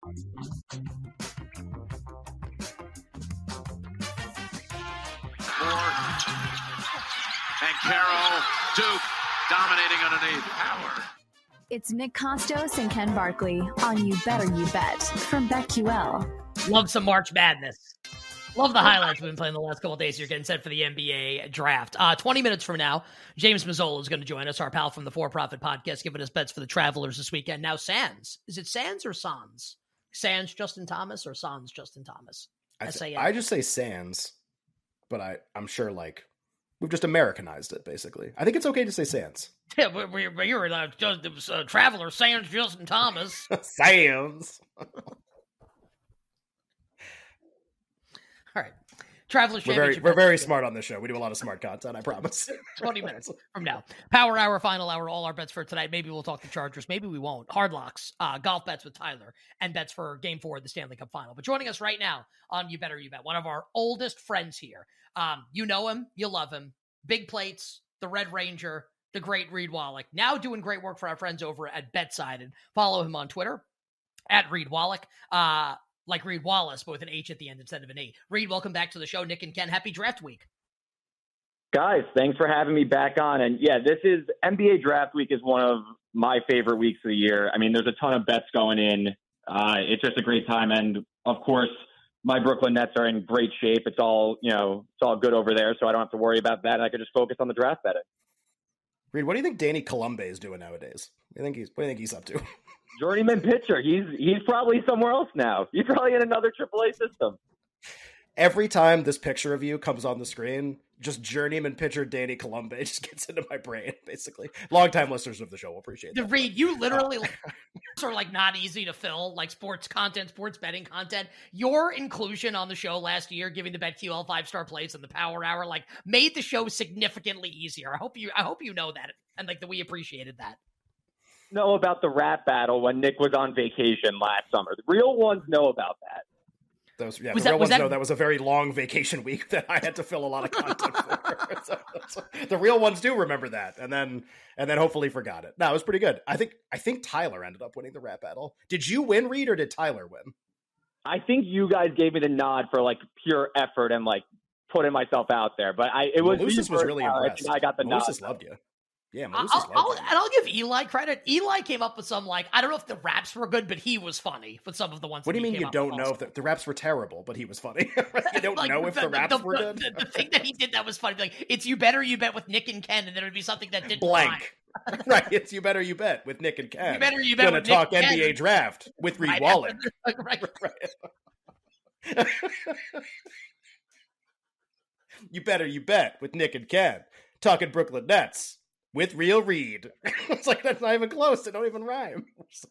And Carroll, Duke, dominating underneath. Power. It's Nick Costos and Ken Barkley on You Better You Bet from BetQL. Love some March Madness. Love the highlights we've been playing the last couple of days. You're getting set for the NBA draft. 20 minutes from now, James Mazzola is going to join us, our pal from the For Profit Podcast, giving us bets for the Travelers this weekend. Now, Sands. Is it Sands or Sans? Sands Justin Thomas or Sans Justin Thomas? I just say Sands, but I'm sure we've just Americanized it, basically. I think it's okay to say Sands. Yeah, you're it was Traveler, Sands Justin Thomas. Sands. All right. Travelers We're very smart on this show. We do a lot of smart content, I promise. 20 minutes from now. Power Hour, final hour, all our bets for tonight. Maybe we'll talk the Chargers. Maybe we won't. Hard locks, golf bets with Tyler, and bets for Game 4 of the Stanley Cup Final. But joining us right now on You Better You Bet, one of our oldest friends here. You know him. You love him. Big Plates, the Red Ranger, the great Reed Wallach. Now doing great work for our friends over at Betside. And follow him on Twitter, at Reed Wallach. Like Reed Wallace, but with an H at the end instead of an E. Reed, welcome back to the show. Nick and Ken, happy draft week. Guys, thanks for having me back on. And yeah, this is NBA draft week is one of my favorite weeks of the year. I mean, there's a ton of bets going in. It's just a great time. And of course, my Brooklyn Nets are in great shape. It's all good over there. So I don't have to worry about that. I can just focus on the draft betting. Reed, what do you think Danny Colombe is doing nowadays? What do you think he's up to? Journeyman pitcher. He's probably somewhere else now. He's probably in another AAA system. Every time this picture of you comes on the screen, just journeyman pitcher Danny Colombe just gets into my brain, basically. Longtime listeners of the show will appreciate that. Reed, you literally are not easy to fill, like sports content, sports betting content. Your inclusion on the show last year, giving the BetQL 5-star plays and the Power Hour, made the show significantly easier. I hope you know that, and that we appreciated that. Know about the rap battle when Nick was on vacation last summer. The real ones know about that. That was a very long vacation week that I had to fill a lot of content for. So the real ones do remember that, and then hopefully forgot it. No, it was pretty good. I think Tyler ended up winning the rap battle. Did you win, Reed, or did Tyler win? I think you guys gave me the nod for pure effort and putting myself out there. But Lucis was really impressed. I got the nod. Lucis loved you. Yeah, I'll give Eli credit. Eli came up with some, I don't know if the raps were good, but he was funny with some of the ones. What do you mean you don't know if the raps were terrible, but he was funny? You don't know if the raps were good? The thing that he did that was funny. It's You Better You Bet with Nick and Ken, and then it would be something that didn't blank. Right, it's You Better You Bet with Nick and Ken. You Better You Bet with Nick and Ken. Gonna talk NBA draft with Reed Wallach. Right. You Better You Bet with Nick and Ken. Talking Brooklyn Nets. With Real Reed. It's that's not even close. It don't even rhyme.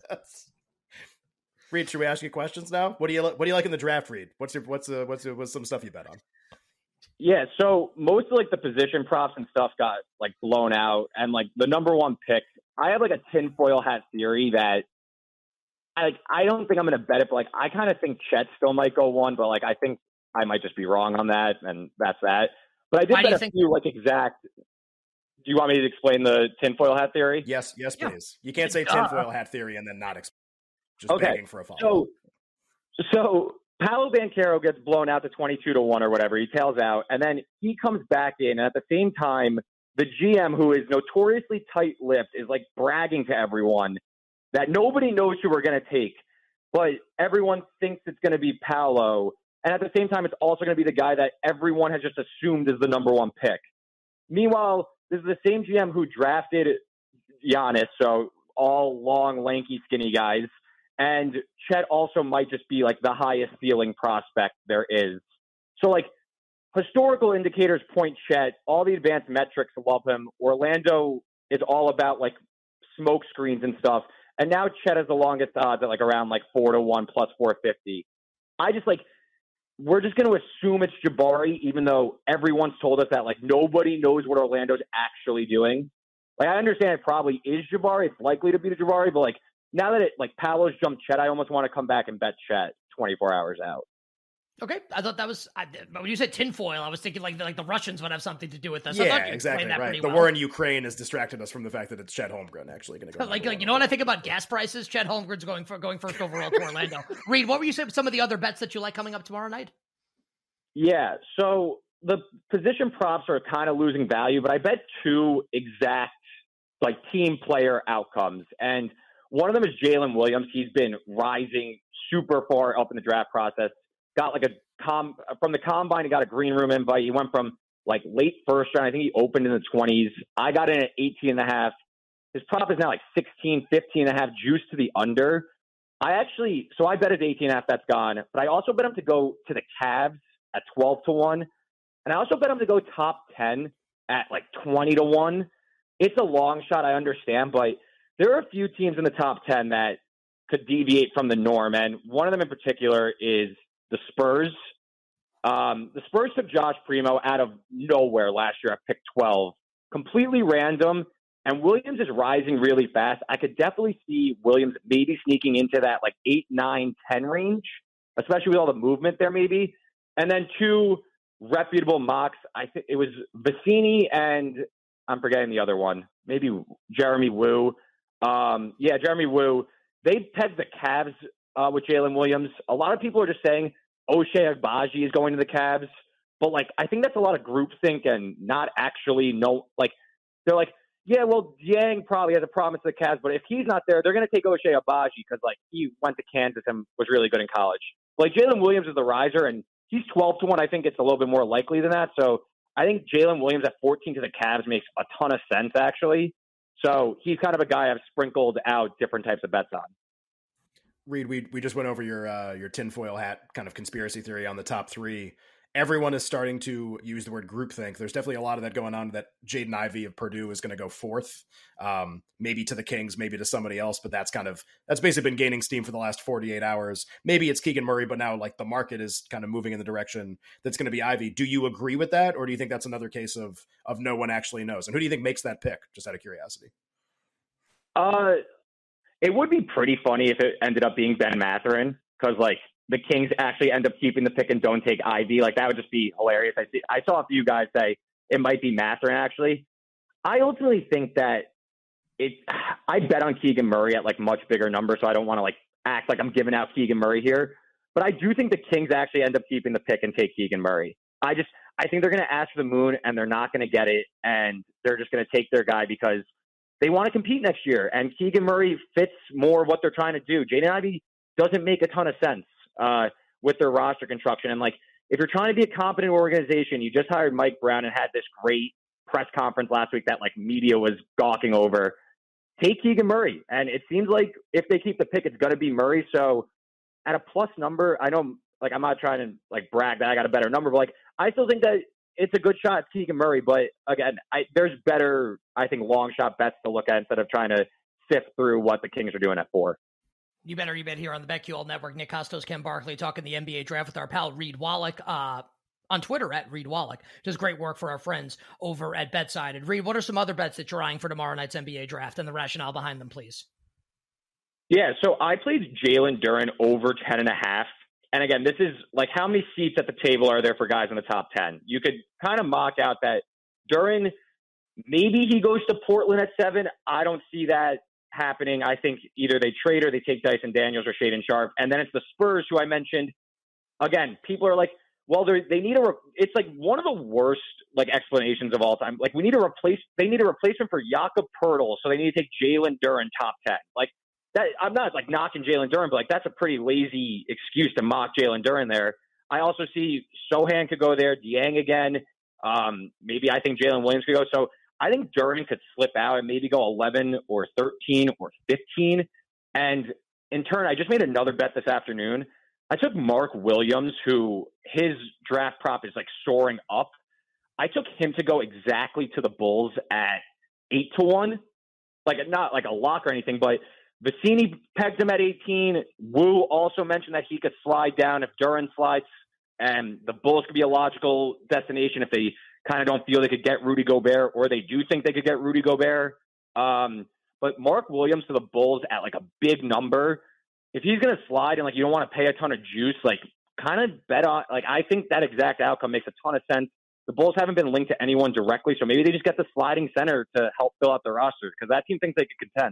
Reed, should we ask you questions now? What do you like in the draft, Reed? What's some stuff you bet on? Yeah, so most of the position props and stuff got blown out, and the number one pick, I have a tinfoil hat theory that I don't think I'm going to bet it, but I kind of think Chet still might go one, but I think I might just be wrong on that, and that's that. But I did bet a few exact. Do you want me to explain the tinfoil hat theory? Yes, please. Yeah. You can't say tinfoil hat theory and then not explain. Just begging for a follow. So Paolo Banchero gets blown out to 22-1 or whatever. He tails out, and then he comes back in. And at the same time, the GM, who is notoriously tight-lipped, is bragging to everyone that nobody knows who we're going to take, but everyone thinks it's going to be Paolo. And at the same time, it's also going to be the guy that everyone has just assumed is the number one pick. Meanwhile, this is the same GM who drafted Giannis, so all long, lanky, skinny guys. And Chet also might just be the highest ceiling prospect there is. So historical indicators point Chet. All the advanced metrics love him. Orlando is all about smoke screens and stuff. And now Chet has the longest odds at around 4-1 plus 450. I just we're just going to assume it's Jabari, even though everyone's told us that nobody knows what Orlando's actually doing. I understand it probably is Jabari. It's likely to be the Jabari, but now that Paolo's jumped Chet, I almost want to come back and bet Chet 24 hours out. Okay, I thought that was. But when you said tinfoil, I was thinking like the Russians would have something to do with this. Yeah, exactly right. The war in Ukraine has distracted us from the fact that it's Chet Holmgren actually going to go. like you know what I think about gas prices? Chet Holmgren's going first overall to Orlando. Reed, what were you saying? Some of the other bets that you like coming up tomorrow night? Yeah, so the position props are kind of losing value, but I bet two exact like team player outcomes, and one of them is Jalen Williams. He's been rising super far up in the draft process. Got like from the combine, he got a green room invite. He went from like late first round. I think he opened in the 20s. I got in at 18.5. His prop is now like 16, 15.5 juice to the under. I bet his 18.5, that's gone. But I also bet him to go to the Cavs at 12-1. And I also bet him to go top 10 at like 20-1. It's a long shot, I understand, but there are a few teams in the top 10 that could deviate from the norm. And one of them in particular is the Spurs. The Spurs took Josh Primo out of nowhere last year at pick 12. Completely random. And Williams is rising really fast. I could definitely see Williams maybe sneaking into that like 8, 9, 10 range, especially with all the movement there maybe. And then two reputable mocks. I think it was Vicini and I'm forgetting the other one. Maybe Jeremy Woo. Jeremy Woo. They pegged the Cavs with Jalen Williams. A lot of people are just saying Ochai Agbaji is going to the Cavs, but like I think that's a lot of groupthink and not actually they're like, yeah, well, Yang probably has a promise to the Cavs, but if he's not there, they're going to take Ochai Agbaji because like he went to Kansas and was really good in college. Like Jalen Williams is the riser, and he's 12-1. I think it's a little bit more likely than that. So I think Jalen Williams at 14 to the Cavs makes a ton of sense actually. So he's kind of a guy I've sprinkled out different types of bets on. Reed, we just went over your tinfoil hat kind of conspiracy theory on the top three. Everyone is starting to use the word groupthink. There's definitely a lot of that going on, that Jaden Ivey of Purdue is going to go fourth, maybe to the Kings, maybe to somebody else, but that's basically been gaining steam for the last 48 hours. Maybe it's Keegan Murray, but now like the market is kind of moving in the direction that's going to be Ivey. Do you agree with that? Or do you think that's another case of no one actually knows? And who do you think makes that pick, just out of curiosity? It would be pretty funny if it ended up being Ben Mathurin, because like the Kings actually end up keeping the pick and don't take Ivy. Like that would just be hilarious. I saw a few guys say it might be Mathurin actually. I ultimately think that I bet on Keegan Murray at like much bigger numbers, so I don't want to like act like I'm giving out Keegan Murray here. But I do think the Kings actually end up keeping the pick and take Keegan Murray. I think they're going to ask for the moon and they're not going to get it, and they're just going to take their guy because they want to compete next year. And Keegan Murray fits more what they're trying to do. Jaden Ivey doesn't make a ton of sense with their roster construction. And like, if you're trying to be a competent organization, you just hired Mike Brown and had this great press conference last week that like media was gawking over. Take Keegan Murray. And it seems like if they keep the pick, it's going to be Murray. So at a plus number, I know like I'm not trying to like brag that I got a better number, but like I still think that it's a good shot at Keegan Murray. But again, there's better, I think, long shot bets to look at instead of trying to sift through what the Kings are doing at 4. You bet here on the BetQL Network. Nick Kostos, Ken Barkley talking the NBA draft with our pal Reed Wallach on Twitter at Reed Wallach. Does great work for our friends over at Betside. And Reed, what are some other bets that you're eyeing for tomorrow night's NBA draft and the rationale behind them, please? Yeah, so I played Jalen Duren over 10.5. And again, this is like how many seats at the table are there for guys in the top 10? You could kind of mock out that Duren, maybe he goes to Portland at 7. I don't see that happening. I think either they trade or they take Dyson Daniels or Shaedon Sharpe. And then it's the Spurs, who I mentioned. Again, people are like, well, they need it's like one of the worst like explanations of all time. Like they need a replacement for Jakob Poeltl, so they need to take Jalen Duren top 10. Like that, I'm not like knocking Jalen Duren, but like that's a pretty lazy excuse to mock Jalen Duren there. I also see Sohan could go there, Dieng again. Maybe I think Jalen Williams could go. So I think Duren could slip out and maybe go 11 or 13 or 15. And in turn, I just made another bet this afternoon. I took Mark Williams, who his draft prop is like soaring up. I took him to go exactly to the Bulls at 8-1. Like not like a lock or anything, but Vicini pegged him at 18. Wu also mentioned that he could slide down if Duren slides, and the Bulls could be a logical destination if they kind of don't feel they could get Rudy Gobert, or they do think they could get Rudy Gobert. But Mark Williams to the Bulls at like a big number, if he's going to slide and like you don't want to pay a ton of juice, like kind of bet on, like, I think that exact outcome makes a ton of sense. The Bulls haven't been linked to anyone directly, so maybe they just get the sliding center to help fill out their rosters because that team thinks they could contend.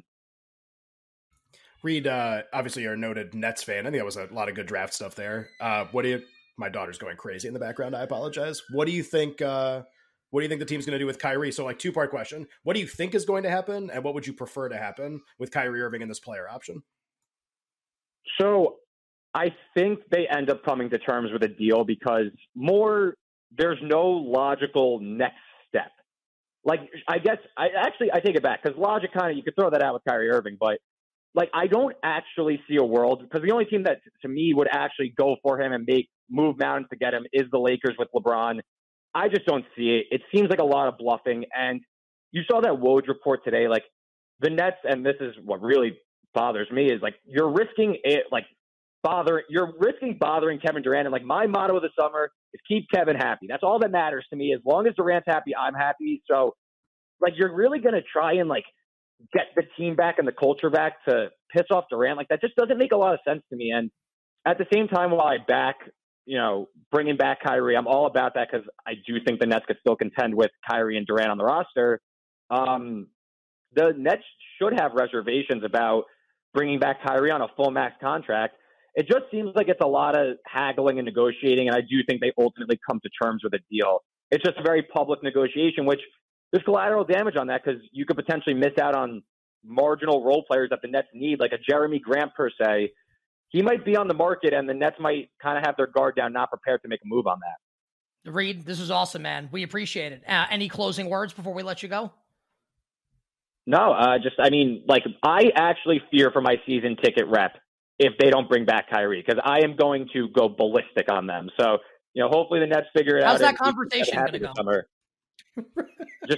Reed, obviously you're a noted Nets fan. I think that was a lot of good draft stuff there. My daughter's going crazy in the background. I apologize. What do you think the team's going to do with Kyrie? So, like, two-part question. What do you think is going to happen, and what would you prefer to happen with Kyrie Irving in this player option? So I think they end up coming to terms with a deal because there's no logical next step. Like, I guess I take it back because logic you could throw that out with Kyrie Irving, but like, I don't actually see a world because the only team that to me would actually go for him and move mountains to get him is the Lakers with LeBron. I just don't see it. It seems like a lot of bluffing. And you saw that Woj report today, like the Nets, and this is what really bothers me is like, you're risking bothering Kevin Durant. And like, my motto of the summer is keep Kevin happy. That's all that matters to me. As long as Durant's happy, I'm happy. So like, you're really going to try and like get the team back and the culture back to piss off Durant. Like, that just doesn't make a lot of sense to me. And at the same time, while I back, bringing back Kyrie, I'm all about that because I do think the Nets could still contend with Kyrie and Durant on the roster. The Nets should have reservations about bringing back Kyrie on a full max contract. It just seems like it's a lot of haggling and negotiating, and I do think they ultimately come to terms with a deal. It's just a very public negotiation, which there's collateral damage on that because you could potentially miss out on marginal role players that the Nets need, like a Jeremy Grant per se. He might be on the market, and the Nets might kind of have their guard down, not prepared to make a move on that. Reed, this is awesome, man. We appreciate it. Any closing words before we let you go? No, I actually fear for my season ticket rep if they don't bring back Kyrie, because I am going to go ballistic on them. So, hopefully the Nets figure it out. How's that conversation going to go? Summer. Just,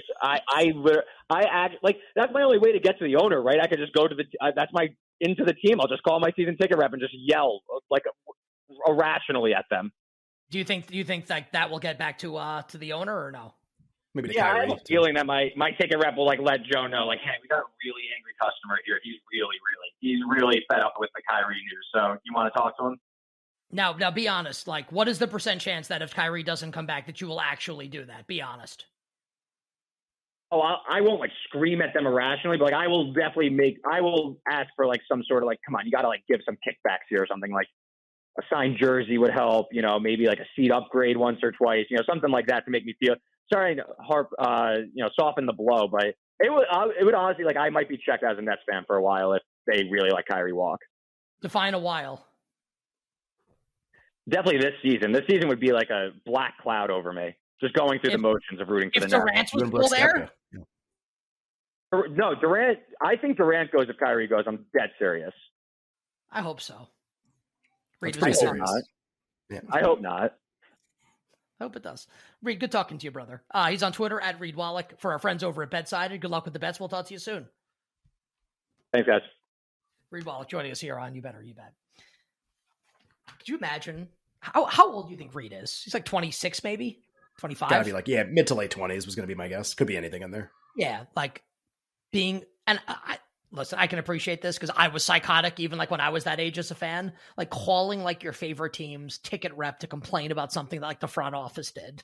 that's my only way to get to the owner, right? I could just go to into the team. I'll just call my season ticket rep and just yell like irrationally at them. Do you think that will get back to the owner or no? Maybe I have a feeling that my ticket rep will like let Joe know, like, hey, we got a really angry customer here. He's really fed up with the Kyrie news. So you want to talk to him? Now be honest. Like, what is the % chance that if Kyrie doesn't come back that you will actually do that? Be honest. Oh, I won't like scream at them irrationally, but like I will ask for like some sort of like, come on, you got to like give some kickbacks here or something, like a signed jersey would help, maybe like a seat upgrade once or twice, something like that to make me feel, sorry to soften the blow, but it would honestly, like, I might be checked as a Nets fan for a while if they really let Kyrie walk. Define a while. Definitely this season. This season would be like a black cloud over me, just going through the motions of rooting for the Nets. If Durant was still there? No, Durant. I think Durant goes if Kyrie goes. I'm dead serious. I hope so. That's pretty serious. Yeah. I hope not. I hope it does. Reed, good talking to you, brother. He's on Twitter at Reed Wallach. For our friends over at Bedside, good luck with the bets. We'll talk to you soon. Thanks, guys. Reed Wallach joining us here on You Better You Bet. Could you imagine how old do you think Reed is? He's like 26, maybe 25. Gotta be like, mid to late 20s was going to be my guess. Could be anything in there. Yeah, like being, and listen, I can appreciate this because I was psychotic even like when I was that age as a fan, like calling like your favorite team's ticket rep to complain about something that like the front office did.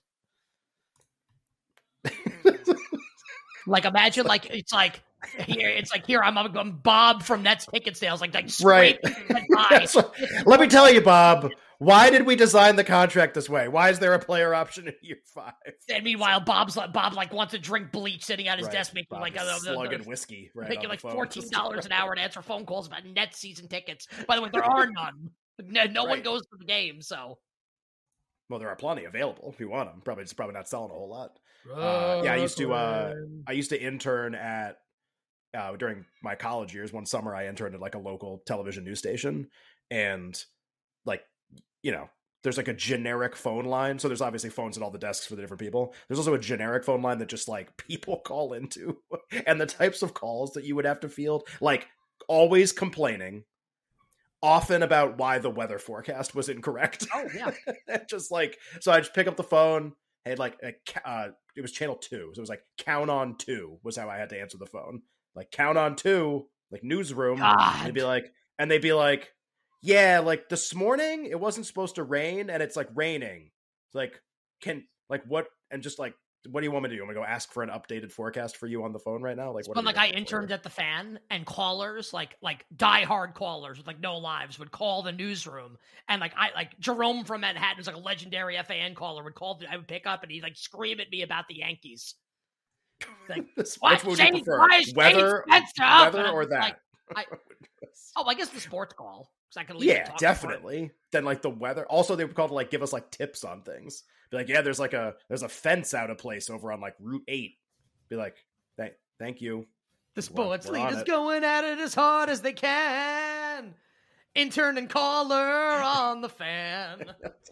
Like imagine like it's like here I'm Bob from Nets ticket sales like right. Let me tell you, Bob. Why did we design the contract this way? Why is there a player option in year 5? And meanwhile, Bob wants to drink bleach sitting at his desk, making Bob slugging whiskey, making like $14 an hour to answer phone calls about Nets season tickets. By the way, there are none. No one goes to the game, so. Well, there are plenty available if you want them. Probably not selling a whole lot. I used to intern at during my college years. One summer, I interned at like a local television news station, and like, there's like a generic phone line. So there's obviously phones at all the desks for the different people. There's also a generic phone line that just like people call into, and the types of calls that you would have to field, like always complaining, often about why the weather forecast was incorrect. Oh yeah. Just like, so I just pick up the phone. Hey, like, it was channel 2. So it was like count on 2 was how I had to answer the phone. Like count on 2, like newsroom. God. They'd be like, Yeah, like this morning, it wasn't supposed to rain, and it's like raining. It's like, what? And just like, what do you want me to do? I'm gonna go ask for an updated forecast for you on the phone right now. Like, what? But like, I interned at the Fan, and callers, like diehard callers with like no lives, would call the newsroom, and like Jerome from Manhattan, who's like a legendary FAN caller, would call. I would pick up, and he'd like scream at me about the Yankees. Like, what would you prefer? Weather or that? Like, I guess the sports call. I can definitely. Then like the weather. Also, they would call to like give us like tips on things. Be like, yeah, there's a fence out of place over on like Route 8. Be like, thank you. The sports lead is going at it as hard as they can. Intern and caller on the Fan.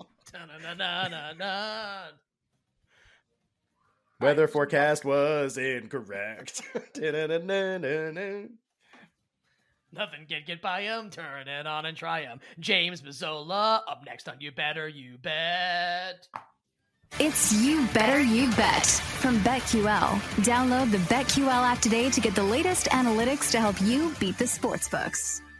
Weather forecast was incorrect. Nothing can get by him. Turn it on and try him. James Mazzola up next on You Better You Bet. It's You Better You Bet from BetQL. Download the BetQL app today to get the latest analytics to help you beat the sportsbooks.